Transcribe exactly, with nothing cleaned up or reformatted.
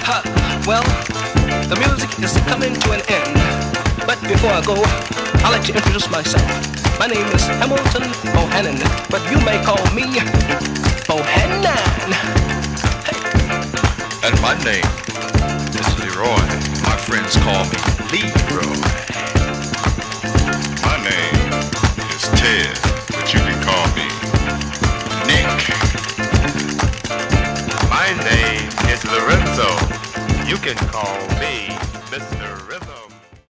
Ha, well, the music is coming to an end. But before I go, I'll let you introduce myself. My name is Hamilton Bohannon, but you may call me Bohannon. Hey. And my name is Leroy. My friends call me Leroy. My name is Ted, but you can call me Nick. My name is Lorenzo. You can call me Mister